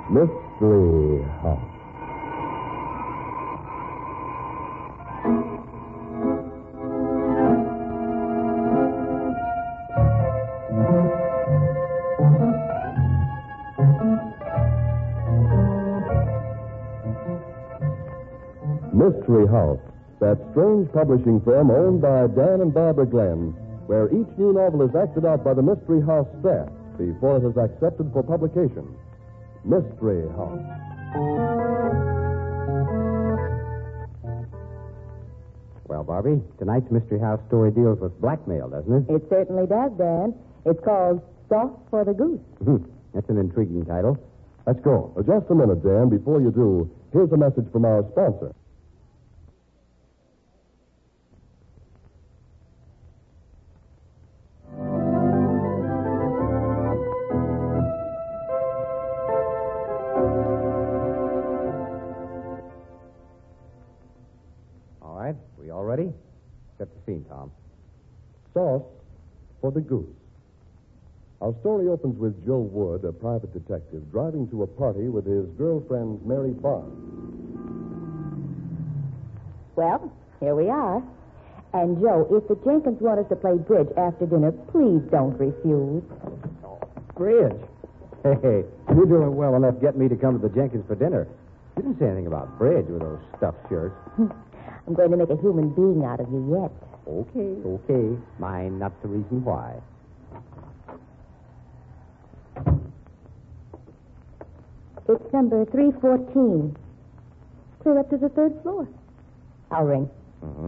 Mystery House. Mystery House, that strange publishing firm owned by Dan and Barbara Glenn, where each new novel is acted out by the Mystery House staff before it is accepted for publication. Mystery House. Well, Barbie, tonight's Mystery House story deals with blackmail, doesn't it? It certainly does, Dan. It's called Sauce for the Goose. That's an intriguing title. Let's go. Just a minute, Dan. Before you do, here's a message from our sponsor. All right, we all ready? Set the scene, Tom. Sauce for the Goose. Our story opens with Joe Wood, a private detective, driving to a party with his girlfriend, Mary Barnes. Well, here we are. And, Joe, if the Jenkins want us to play bridge after dinner, please don't refuse. Bridge? Hey, you're doing well enough getting me to come to the Jenkins for dinner. You didn't say anything about bridge with those stuffed shirts. I'm going to make a human being out of you yet. Okay. Mind not the reason why. It's number 314. Clear up to the third floor. I'll ring. Mm-hmm.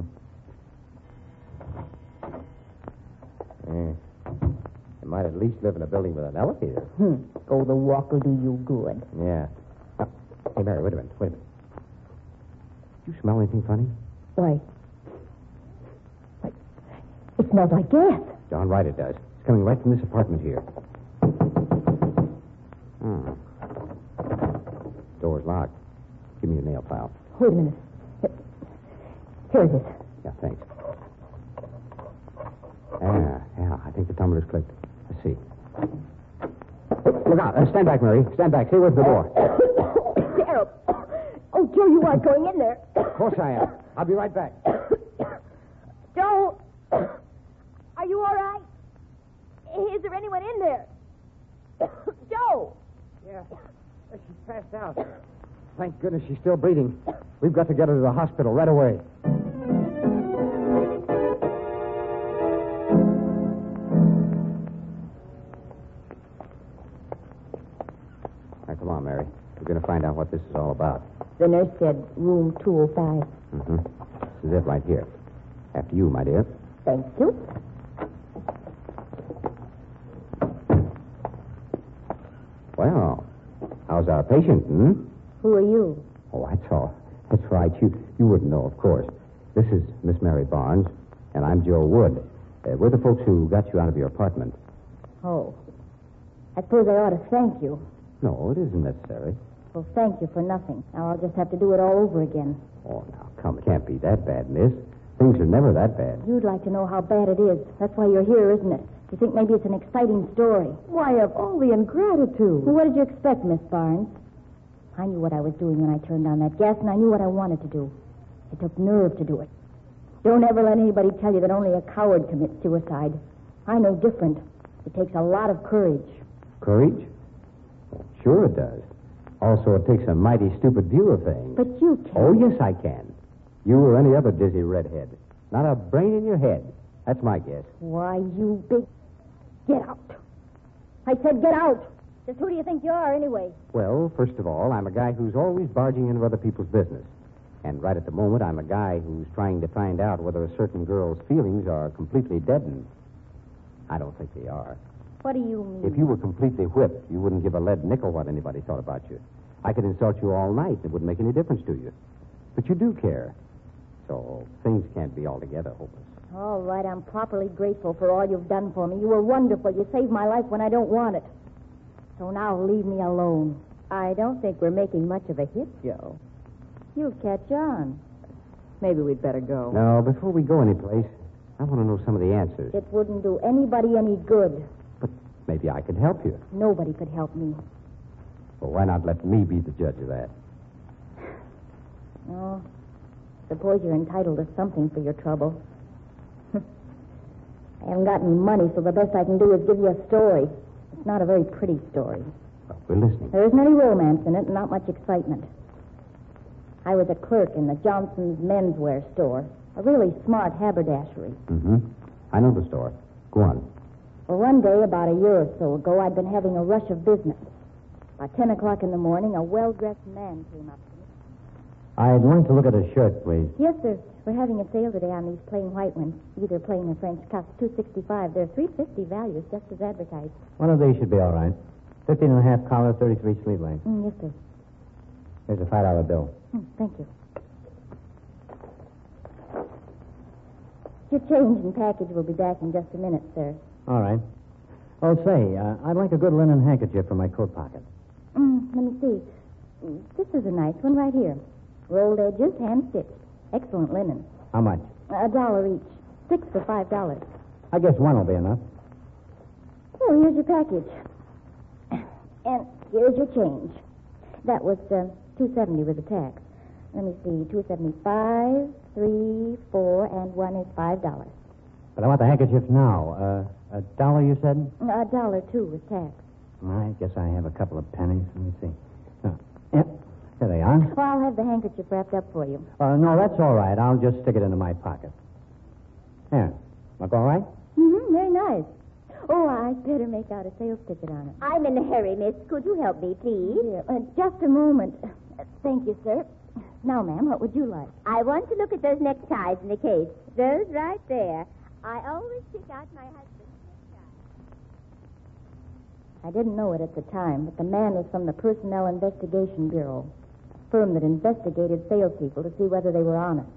You might at least live in a building with an elevator. Oh, the walk will do you good. Yeah. Hey, Mary, wait a minute. Do you smell anything funny? Why? It smells like gas. Darn right it does. It's coming right from this apartment here. Door's locked. Give me your nail file. Wait a minute. Here it is. Yeah, thanks. Yeah, I think the tumbler's clicked. Let's see. Look out. Stand back, Mary. Stand back. Stay away from the door. Terrible. Oh, Joe, you aren't going in there. Of course I am. I'll be right back. Joe, are you all right? Is there anyone in there? Joe! Yeah, she's passed out. Thank goodness she's still breathing. We've got to get her to the hospital right away. Now, come on, Mary. We're going to find out what this is all about. The nurse said room 205. Mm-hmm. This is it right here. After you, my dear. Thank you. Well, how's our patient, Who are you? Oh, that's all. That's right. You wouldn't know, of course. This is Miss Mary Barnes, and I'm Joe Wood. We're the folks who got you out of your apartment. Oh. I suppose I ought to thank you. No, it isn't necessary. Well, thank you for nothing. Now I'll just have to do it all over again. Oh, now, come. It can't be that bad, miss. Things are never that bad. You'd like to know how bad it is. That's why you're here, isn't it? You think maybe it's an exciting story. Why, of all the ingratitude. Well, what did you expect, Miss Barnes? I knew what I was doing when I turned on that gas, and I knew what I wanted to do. It took nerve to do it. Don't ever let anybody tell you that only a coward commits suicide. I know different. It takes a lot of courage. Courage? Well, sure it does. Also, it takes a mighty stupid view of things. But you can't. Oh, yes, I can. You or any other dizzy redhead. Not a brain in your head. That's my guess. Why, you big... Get out. I said get out. Just who do you think you are, anyway? Well, first of all, I'm a guy who's always barging into other people's business. And right at the moment, I'm a guy who's trying to find out whether a certain girl's feelings are completely deadened. I don't think they are. What do you mean? If you were completely whipped, you wouldn't give a lead nickel what anybody thought about you. I could insult you all night. It wouldn't make any difference to you. But you do care. So things can't be altogether hopeless. All right, I'm properly grateful for all you've done for me. You were wonderful. You saved my life when I don't want it. So now leave me alone. I don't think we're making much of a hit, Joe. You'll catch on. Maybe we'd better go. No, before we go anyplace, I want to know some of the answers. It wouldn't do anybody any good. But maybe I could help you. Nobody could help me. Well, why not let me be the judge of that? Oh, suppose you're entitled to something for your trouble. I haven't got any money, so the best I can do is give you a story. It's not a very pretty story. Well, we're listening. There isn't any romance in it and not much excitement. I was a clerk in the Johnson's menswear store, a really smart haberdashery. Mm-hmm. I know the store. Go on. Well, one day, about a year or so ago, I'd been having a rush of business. About 10 o'clock in the morning, a well-dressed man came up to me. I'd like to look at a shirt, please. Yes, sir. We're having a sale today on these plain white ones. Either plain or French cuffs, $2.65. They're $3.50 values, just as advertised. One of these should be all right. 15.5 collar, 33 sleeve length. Yes, sir. Here's a $5 bill. Thank you. Your change and package will be back in just a minute, sir. All right. Oh, say, I'd like a good linen handkerchief for my coat pocket. Let me see. This is a nice one right here. Rolled edges, hand-stitched. Excellent linen. How much? $1 each. 6 for $5. I guess one will be enough. Oh, here's your package. And here's your change. That was $2.70 with the tax. Let me see. $2.75, 3, 4, and 1 is $5. But I want the handkerchief now. $1, you said? $1 too with tax. I guess I have a couple of pennies. Let me see. Yep. There they are. Well, I'll have the handkerchief wrapped up for you. No, that's all right. I'll just stick it into my pocket. There. Look all right? Very nice. Oh, I'd better make out a sales ticket on it. I'm in a hurry, miss. Could you help me, please? Here, just a moment. Thank you, sir. Now, ma'am, what would you like? I want to look at those neckties in the case. Those right there. I always pick out my husband's necktie. I didn't know it at the time, but the man was from the Personnel Investigation Bureau, a firm that investigated salespeople to see whether they were honest.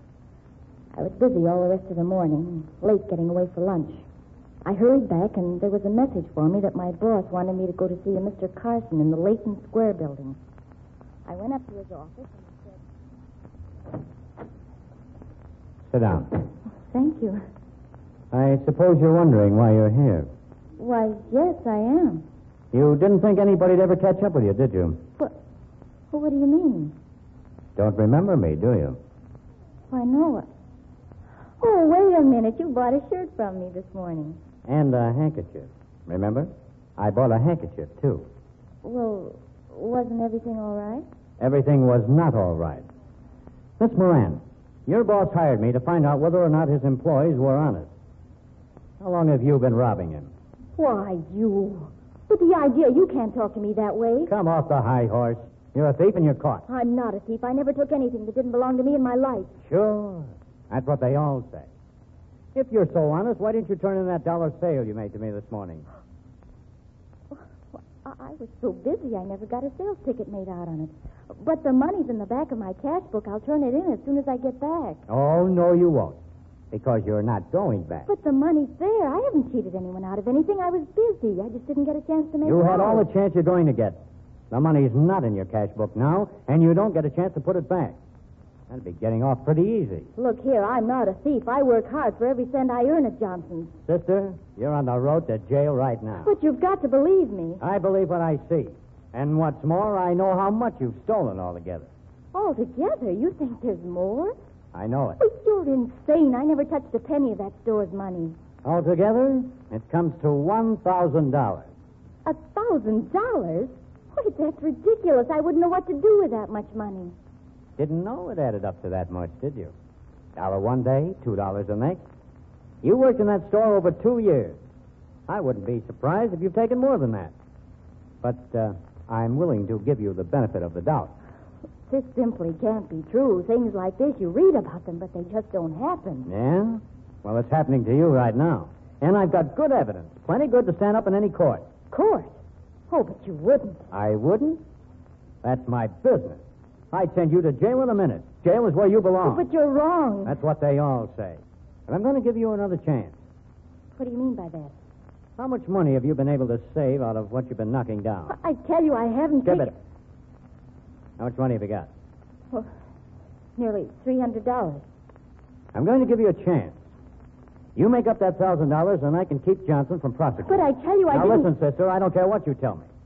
I was busy all the rest of the morning, late getting away for lunch. I hurried back, and there was a message for me that my boss wanted me to go to see a Mr. Carson in the Leighton Square building. I went up to his office and he said... Sit down. Thank you. I suppose you're wondering why you're here. Why, yes, I am. You didn't think anybody'd ever catch up with you, did you? What do you mean? Don't remember me, do you? Why, no. Oh, wait a minute. You bought a shirt from me this morning. And a handkerchief. Remember? I bought a handkerchief, too. Well, wasn't everything all right? Everything was not all right. Miss Moran, your boss hired me to find out whether or not his employees were honest. How long have you been robbing him? Why, you... But the idea, you can't talk to me that way. Come off the high horse. You're a thief and you're caught. I'm not a thief. I never took anything that didn't belong to me in my life. Sure. That's what they all say. If you're so honest, why didn't you turn in that $1 sale you made to me this morning? I was so busy, I never got a sales ticket made out on it. But the money's in the back of my cash book. I'll turn it in as soon as I get back. Oh, no, you won't. Because you're not going back. But the money's there. I haven't cheated anyone out of anything. I was busy. I just didn't get a chance to make it You had out. all the chance you're going to get. The money's not in your cash book now, and you don't get a chance to put it back. That'd be getting off pretty easy. Look here, I'm not a thief. I work hard for every cent I earn at Johnson's. Sister, you're on the road to jail right now. But you've got to believe me. I believe what I see. And what's more, I know how much you've stolen altogether. Altogether? You think there's more? I know it. But you're insane. I never touched a penny of that store's money. Altogether, it comes to $1,000. $1,000? Wait, that's ridiculous. I wouldn't know what to do with that much money. Didn't know it added up to that much, did you? $1 one day, $2 the next. You worked in that store over 2 years. I wouldn't be surprised if you've taken more than that. But I'm willing to give you the benefit of the doubt. This simply can't be true. Things like this, you read about them, but they just don't happen. Yeah? Well, it's happening to you right now. And I've got good evidence. Plenty good to stand up in any court. Court? Oh, but you wouldn't. I wouldn't? That's my business. I'd send you to jail in a minute. Jail is where you belong. But you're wrong. That's what they all say. And I'm going to give you another chance. What do you mean by that? How much money have you been able to save out of what you've been knocking down? I tell you, I haven't Give taken... it. How much money have you got? Well, nearly $300. I'm going to give you a chance. You make up that $1,000, and I can keep Johnson from prosecuting. But I tell you, I now, didn't... listen, sister, I don't care what you tell me.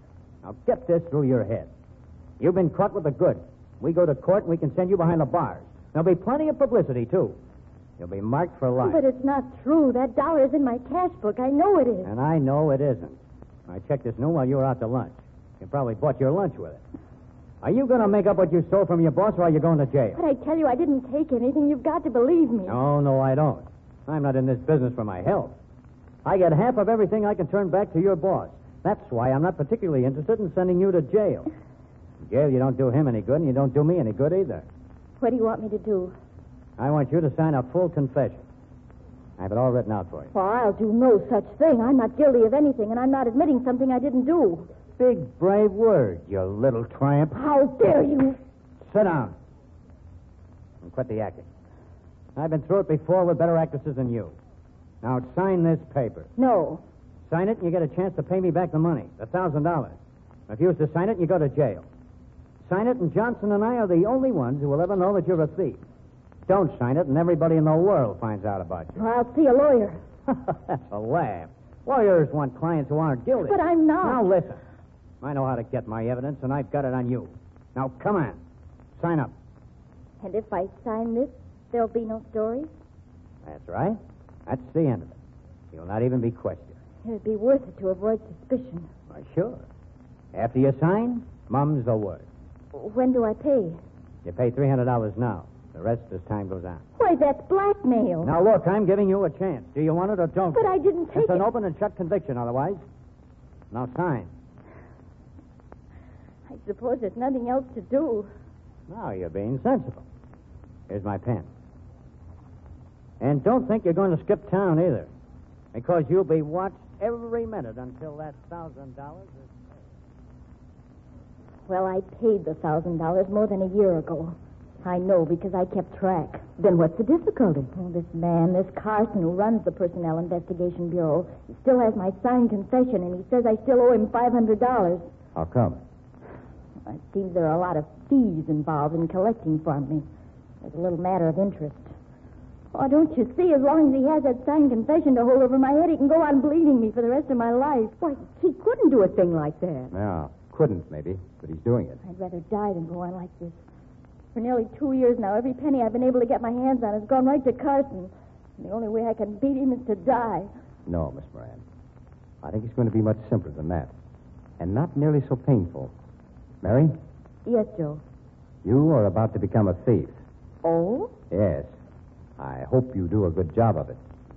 Now, get this through your head. You've been caught with the goods. We go to court and we can send you behind the bars. There'll be plenty of publicity, too. You'll be marked for life. But it's not true. That dollar is in my cash book. I know it is. And I know it isn't. I checked this noon while you were out to lunch. You probably bought your lunch with it. Are you going to make up what you stole from your boss, or are you going to jail? But I tell you, I didn't take anything. You've got to believe me. No, I don't. I'm not in this business for my health. I get half of everything I can turn back to your boss. That's why I'm not particularly interested in sending you to jail. In jail, you don't do him any good, and you don't do me any good either. What do you want me to do? I want you to sign a full confession. I have it all written out for you. Well, I'll do no such thing. I'm not guilty of anything, and I'm not admitting something I didn't do. Big, brave word, you little tramp. How dare you? Sit down. And quit the acting. I've been through it before with better actresses than you. Now, sign this paper. No. Sign it, and you get a chance to pay me back the money, the $1,000. Refuse to sign it, you go to jail. Sign it, and Johnson and I are the only ones who will ever know that you're a thief. Don't sign it, and everybody in the world finds out about you. Well, I'll see a lawyer. That's a laugh. Lawyers want clients who aren't guilty. But I'm not. Now, listen. I know how to get my evidence, and I've got it on you. Now, come on. Sign up. And if I sign this, there'll be no story? That's right. That's the end of it. You'll not even be questioned. It'd be worth it to avoid suspicion. Why, sure. After you sign, mum's the word. When do I pay? You pay $300 now. The rest as time goes on. Why, that's blackmail. Now, look, I'm giving you a chance. Do you want it or don't? But I didn't take It's an it. open and shut conviction, otherwise. Now, sign. I suppose there's nothing else to do. Now you're being sensible. Here's my pen. And don't think you're going to skip town either, because you'll be watched every minute until that $1,000 is paid. Well, I paid the $1,000 more than a year ago. I know, because I kept track. Then what's the difficulty? Oh, this man, this Carson, who runs the Personnel Investigation Bureau, he still has my signed confession, and he says I still owe him $500. How come? It seems there are a lot of fees involved in collecting from me. There's a little matter of interest. Oh, don't you see? As long as he has that signed confession to hold over my head, he can go on bleeding me for the rest of my life. Why, he couldn't do a thing like that. Yeah, couldn't, maybe, but he's doing it. I'd rather die than go on like this. For nearly 2 years now, every penny I've been able to get my hands on has gone right to Carson. And the only way I can beat him is to die. No, Miss Moran. I think it's going to be much simpler than that. And not nearly so painful. Mary, Yes, Joe. you are about to become a thief. Oh? Yes. I hope you do a good job of it.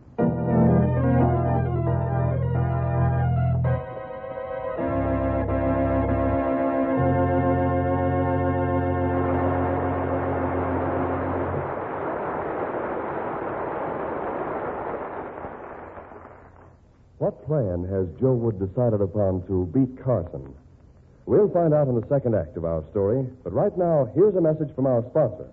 What plan has Joe Wood decided upon to beat Carson? We'll find out in the second act of our story, but right now, here's a message from our sponsor.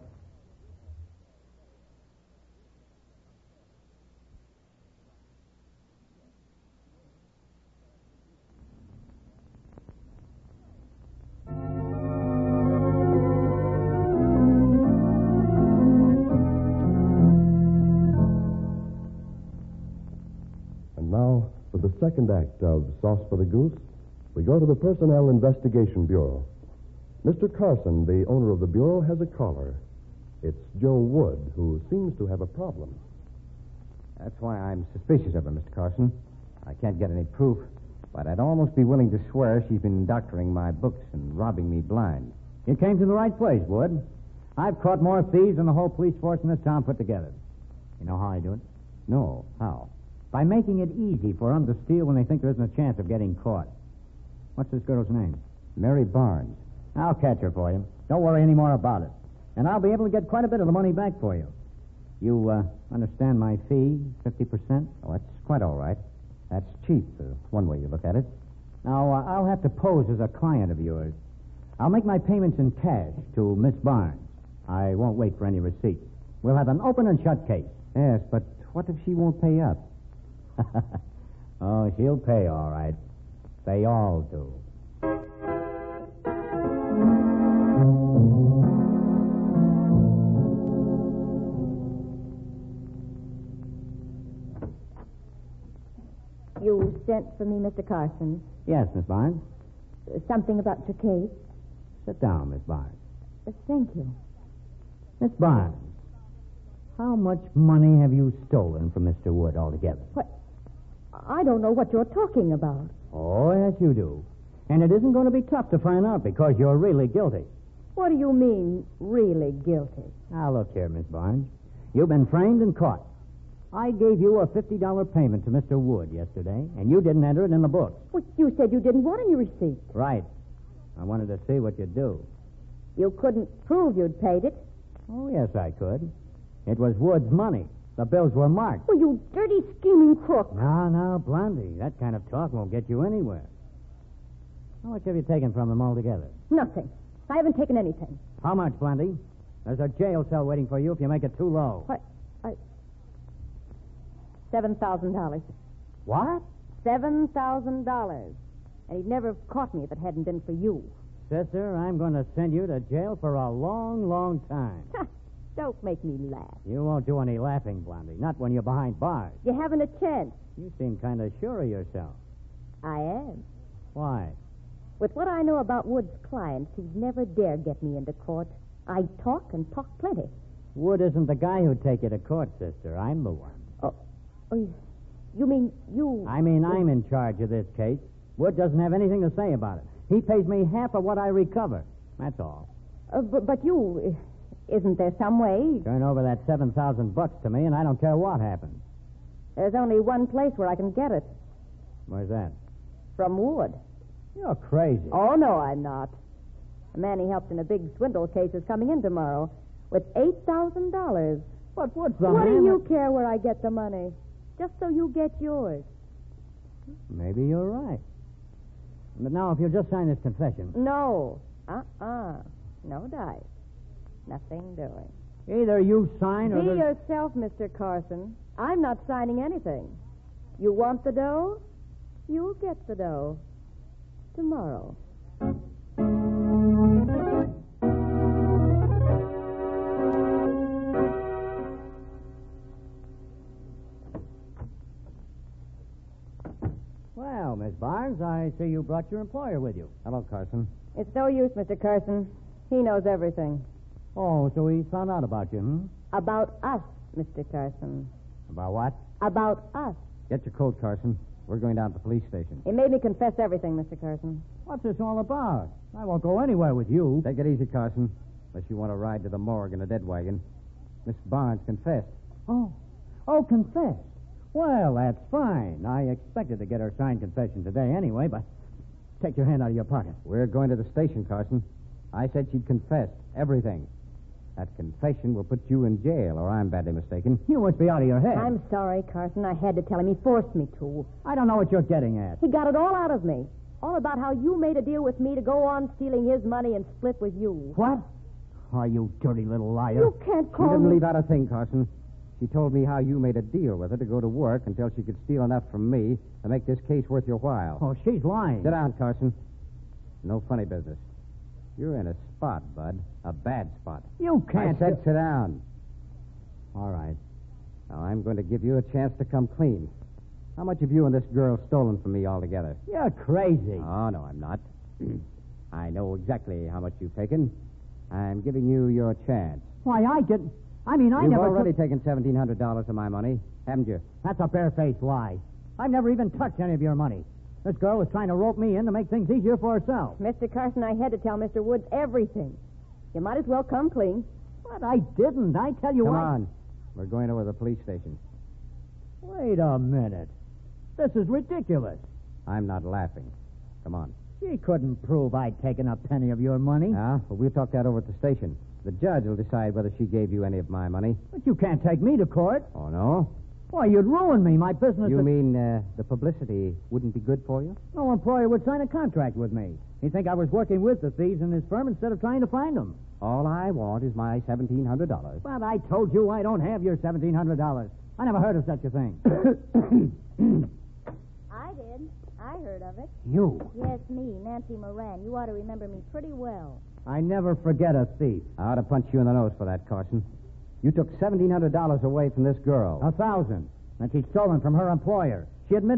And now, for the second act of Sauce for the Goose, we go to the Personnel Investigation Bureau. Mr. Carson, the owner of the Bureau, has a caller. It's Joe Wood, who seems to have a problem. That's why I'm suspicious of her, Mr. Carson. I can't get any proof, but I'd almost be willing to swear she's been doctoring my books and robbing me blind. You came to the right place, Wood. I've caught more thieves than the whole police force in this town put together. You know how I do it? No. How? By making it easy for them to steal when they think there isn't a chance of getting caught. What's this girl's name? Mary Barnes. I'll catch her for you. Don't worry any more about it. And I'll be able to get quite a bit of the money back for you. You understand my fee, 50%? Oh, that's quite all right. That's cheap, one way you look at it. Now, I'll have to pose as a client of yours. I'll make my payments in cash to Miss Barnes. I won't wait for any receipt. We'll have an open and shut case. Yes, but what if she won't pay up? Oh, she'll pay all right. They all do. You sent for me, Mr. Carson. Yes, Miss Barnes. Something about your case? Sit down, Miss Barnes. Thank you. Miss Barnes, how much money have you stolen from Mr. Wood altogether? What? I don't know what you're talking about. Oh, yes, you do. And it isn't going to be tough to find out because you're really guilty. What do you mean, really guilty? Now, look here, Miss Barnes. You've been framed and caught. I gave you a $50 payment to Mr. Wood yesterday, and you didn't enter it in the books. Well, you said you didn't want any receipt. Right. I wanted to see what you'd do. You couldn't prove you'd paid it. Oh, yes, I could. It was Wood's money. The bills were marked. Well, you dirty, scheming crook. Now, Blondie, that kind of talk won't get you anywhere. How much have you taken from them altogether? Nothing. I haven't taken anything. How much, Blondie? There's a jail cell waiting for you if you make it too low. What? $7,000. What? $7,000. And he'd never have caught me if it hadn't been for you. Sister, I'm going to send you to jail for a long, long time. Don't make me laugh. You won't do any laughing, Blondie. Not when you're behind bars. You haven't a chance. You seem kind of sure of yourself. I am. Why? With what I know about Wood's clients, he'd never dare get me into court. I talk and talk plenty. Wood isn't the guy who'd take you to court, sister. I'm the one. Oh, you mean you... I mean, I'm in charge of this case. Wood doesn't have anything to say about it. He pays me half of what I recover. That's all. But you... Isn't there some way? Turn over that $7,000 to me, and I don't care what happens. There's only one place where I can get it. Where's that? From Wood. You're crazy. Oh, no, I'm not. The man he helped in a big swindle case is coming in tomorrow with $8,000. But what's the What man do you care where I get the money? Just so you get yours. Maybe you're right. But now, if you'll just sign this confession. No. No dice. Nothing doing. Either you sign or... Be yourself, Mr. Carson. I'm not signing anything. You want the dough? You'll get the dough. Tomorrow. Well, Miss Barnes, I see you brought your employer with you. Hello, Carson. It's no use, Mr. Carson. He knows everything. Oh, so he found out about you, hmm? About us, Mr. Carson. About what? About us. Get your coat, Carson. We're going down to the police station. He made me confess everything, Mr. Carson. What's this all about? I won't go anywhere with you. Take it easy, Carson. Unless you want to ride to the morgue in a dead wagon. Miss Barnes confessed. Oh, confessed. Well, that's fine. I expected to get her signed confession today anyway, but take your hand out of your pocket. We're going to the station, Carson. I said she'd confessed everything. That confession will put you in jail, or I'm badly mistaken. You must be out of your head. I'm sorry, Carson. I had to tell him. He forced me to. I don't know what you're getting at. He got it all out of me. All about how you made a deal with me to go on stealing his money and split with you. What? Oh, you dirty little liar. You can't call You didn't me... leave out a thing, Carson. She told me how you made a deal with her to go to work until she could steal enough from me to make this case worth your while. Oh, she's lying. Sit down, Carson. No funny business. You're in a spot, Bud. A bad spot. You can't. I said sit down. All right. Now, I'm going to give you a chance to come clean. How much have you and this girl stolen from me altogether? You're crazy. Oh, no, I'm not. I know exactly how much you've taken. I'm giving you your chance. Why, You've already taken $1,700 of my money, haven't you? That's a barefaced lie. I've never even touched any of your money. This girl was trying to rope me in to make things easier for herself. Mr. Carson, I had to tell Mr. Woods everything. You might as well come clean. But I didn't. I tell you what. Come on. We're going over to the police station. Wait a minute. This is ridiculous. I'm not laughing. Come on. She couldn't prove I'd taken a penny of your money. Well, we'll talk that over at the station. The judge will decide whether she gave you any of my money. But you can't take me to court. Oh, no? Why, you'd ruin me. My business... You mean the publicity wouldn't be good for you? No employer would sign a contract with me. He'd think I was working with the thieves in his firm instead of trying to find them. All I want is my $1,700. But I told you I don't have your $1,700. I never heard of such a thing. I did. I heard of it. You? Yes, me, Nancy Moran. You ought to remember me pretty well. I never forget a thief. I ought to punch you in the nose for that, Carson. You took $1,700 away from this girl. $1,000. And she'd stolen from her employer. She admitted it.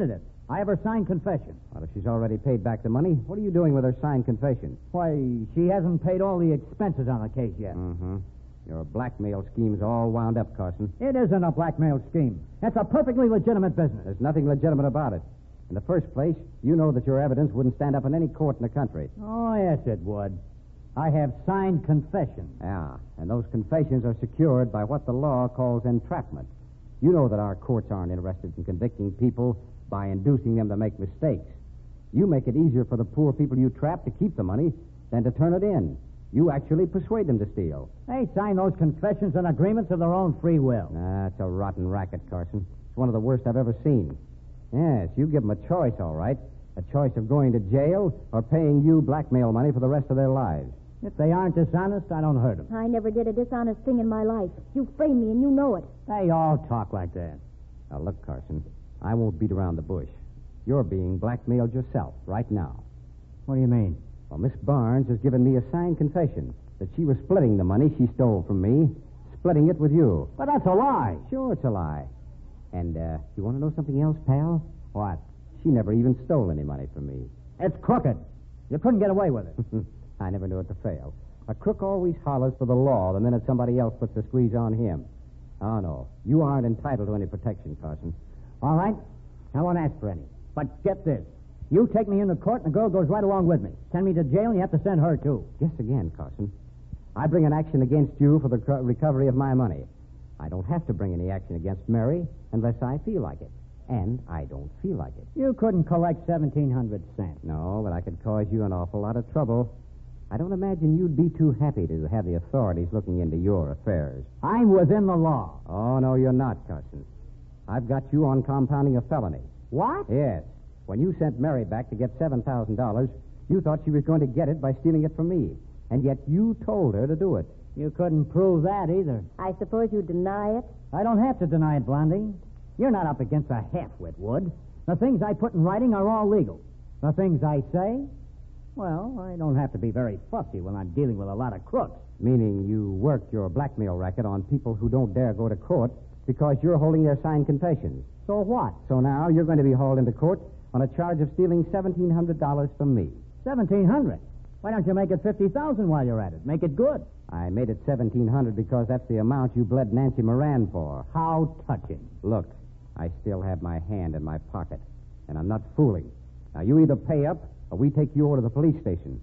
I have her signed confession. Well, if she's already paid back the money, what are you doing with her signed confession? Why, she hasn't paid all the expenses on the case yet. Mm-hmm. Your blackmail scheme's all wound up, Carson. It isn't a blackmail scheme. It's a perfectly legitimate business. There's nothing legitimate about it. In the first place, you know that your evidence wouldn't stand up in any court in the country. Oh, yes, it would. I have signed confessions. Yeah, and those confessions are secured by what the law calls entrapment. You know that our courts aren't interested in convicting people by inducing them to make mistakes. You make it easier for the poor people you trap to keep the money than to turn it in. You actually persuade them to steal. They sign those confessions and agreements of their own free will. That's a rotten racket, Carson. It's one of the worst I've ever seen. Yes, you give them a choice, all right. A choice of going to jail or paying you blackmail money for the rest of their lives. If they aren't dishonest, I don't hurt them. I never did a dishonest thing in my life. You framed me, and you know it. They all talk like that. Now, look, Carson, I won't beat around the bush. You're being blackmailed yourself right now. What do you mean? Well, Miss Barnes has given me a signed confession that she was splitting the money she stole from me, splitting it with you. But that's a lie. Sure, it's a lie. And, you want to know something else, pal? What? She never even stole any money from me. It's crooked. You couldn't get away with it. I never knew it to fail. A crook always hollers for the law the minute somebody else puts the squeeze on him. Oh, no. You aren't entitled to any protection, Carson. All right. I won't ask for any. But get this. You take me into court, and the girl goes right along with me. Send me to jail, and you have to send her, too. Guess again, Carson. I bring an action against you for the recovery of my money. I don't have to bring any action against Mary unless I feel like it. And I don't feel like it. You couldn't collect 1,700 cents. No, but I could cause you an awful lot of trouble. I don't imagine you'd be too happy to have the authorities looking into your affairs. I'm within the law. Oh, no, you're not, Carson. I've got you on compounding a felony. What? Yes. When you sent Mary back to get $7,000, you thought she was going to get it by stealing it from me. And yet you told her to do it. You couldn't prove that either. I suppose you deny it? I don't have to deny it, Blondie. You're not up against a half-wit, Wood. The things I put in writing are all legal. The things I say, well, I don't have to be very fussy when I'm dealing with a lot of crooks. Meaning you work your blackmail racket on people who don't dare go to court because you're holding their signed confessions. So what? So now you're going to be hauled into court on a charge of stealing $1,700 from me. $1,700? Why don't you make it $50,000 while you're at it? Make it good. I made it $1,700 because that's the amount you bled Nancy Moran for. How touching. Look, I still have my hand in my pocket, and I'm not fooling. Now, you either pay up or we take you over to the police station.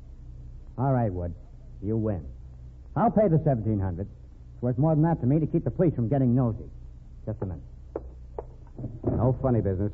All right, Wood. You win. I'll pay the $1,700. It's worth more than that to me to keep the police from getting nosy. Just a minute. No funny business.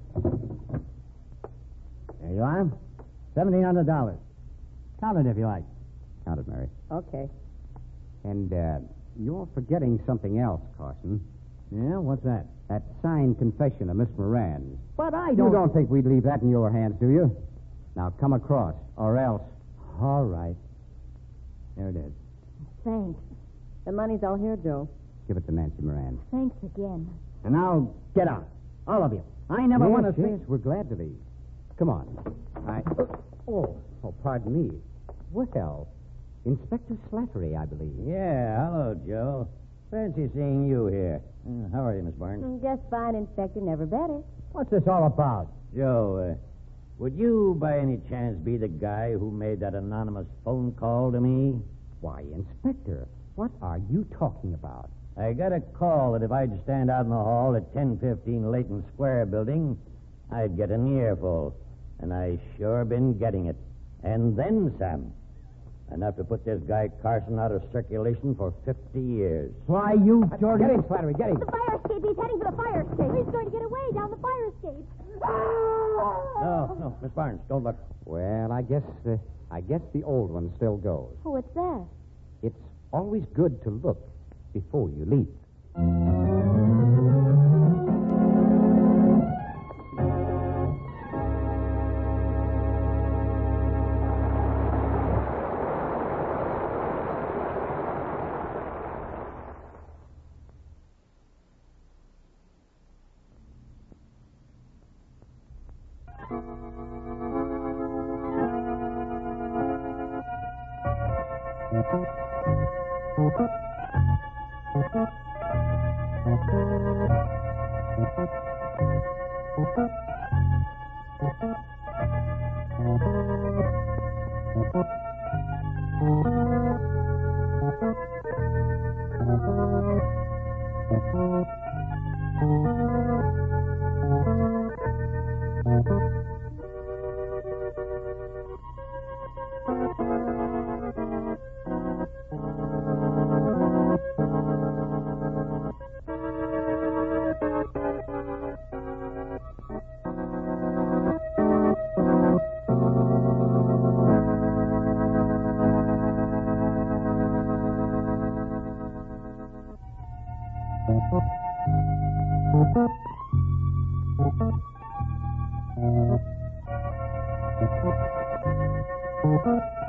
There you are. $1,700. Count it if you like. Count it, Mary. Okay. And, you're forgetting something else, Carson. Yeah, what's that? That signed confession of Miss Moran's. But I You don't... don't think we'd leave that in your hands, do you? Now, come across, or else. All right. There it is. Thanks. The money's all here, Joe. Give it to Nancy Moran. Thanks again. And now, get out. All of you. I never want to Yes, we're glad to leave. Come on. Oh, pardon me. Well, Inspector Slattery, I believe. Yeah, hello, Joe. Fancy seeing you here. How are you, Miss Barnes? Just fine, Inspector. Never better. What's this all about? Joe, would you by any chance be the guy who made that anonymous phone call to me? Why, Inspector, what are you talking about? I got a call that if I'd stand out in the hall at 1015 Leighton Square building, I'd get an earful. And I sure been getting it. And then some. Enough to put this guy Carson out of circulation for 50 years. Why, you Jordan... Get him, Slattery, get him. The fire escape. He's heading for the fire escape. He's going to get away down the fire escape. No, Miss Barnes, don't look. Well, I guess the old one still goes. Oh, what's that? It's always good to look before you leap. Thank you.